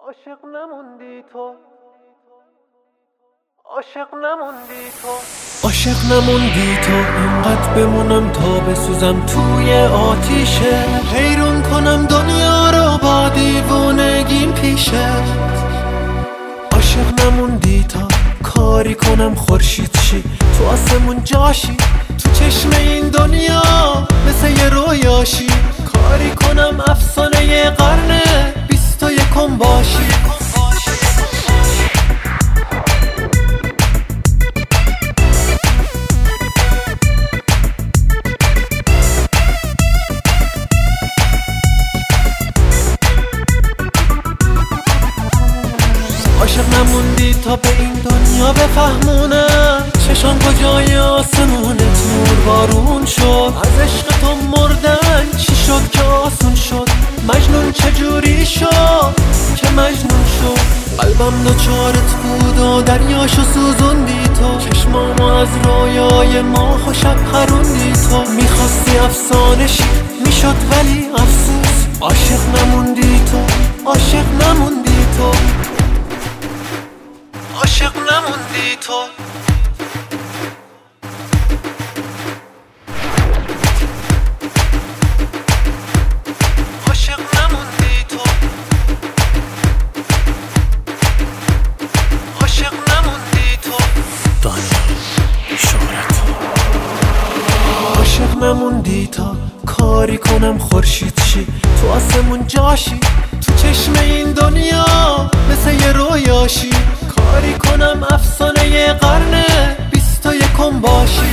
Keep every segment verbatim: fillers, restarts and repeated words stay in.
عاشق نموندی تو، عاشق نموندی تو، عاشق نموندی تو. اینقدر بمونم تا بسوزم توی آتیشه، حیرون کنم دنیا رو با دیوونگیم پیشه. عاشق نموندی تا کاری کنم خورشید شی، تو آسمون جاشی، تو چشم این دنیا مثل یه رویاشی. کاری کنم افسانه قرن بیست و یکم باشی. عاشق نموندی تا به این دنیا بفهمونم چشام کجای آسمونه. نور بارون شد از عشق تو، مردن چی شد که آسون شد؟ مجنون چجوری شد که مجنون شد؟ قلبم دوچارت بود و دریاشو سوزوندی تو، چشمامو از رویای ما خوشب پروندی تو. میخواستی افسانه شی میشد ولی افسوس. عاشق نموندی تو، عاشق نموندی تو، عاشق نموندی تو. عاشق نموندی تو، عاشق نموندی تو. دنیا اشارت. عاشق نموندی تا کاری کنم خورشید شی، تو آسمون جاشی، تو چشم این دنیا مثل یه رویاشی. کاری کنم افسانه قرن بیست و یکم باشی.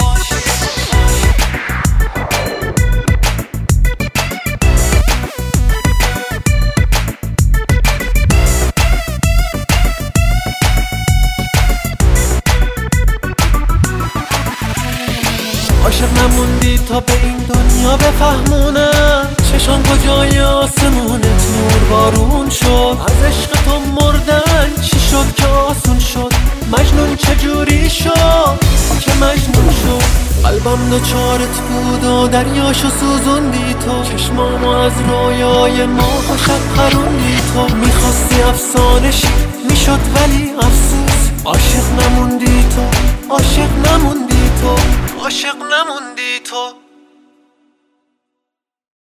عاشق نموندی تا به این دنیا بفهمونم چشام کجای آسمونه. نور بارون شد از عشق تو، مردن چی شد که آسون شد؟ مجنون چجوری شد که مجنون شد؟ قلبم دوچارت بود و دریاشو سوزوندی تو، چشمامو از رویای ما خوشت پروندی تو. میخواستی افسانه شی میشد ولی افسوس. عاشق نموندی تو، عاشق نموندی تو، عاشق نموندی تو.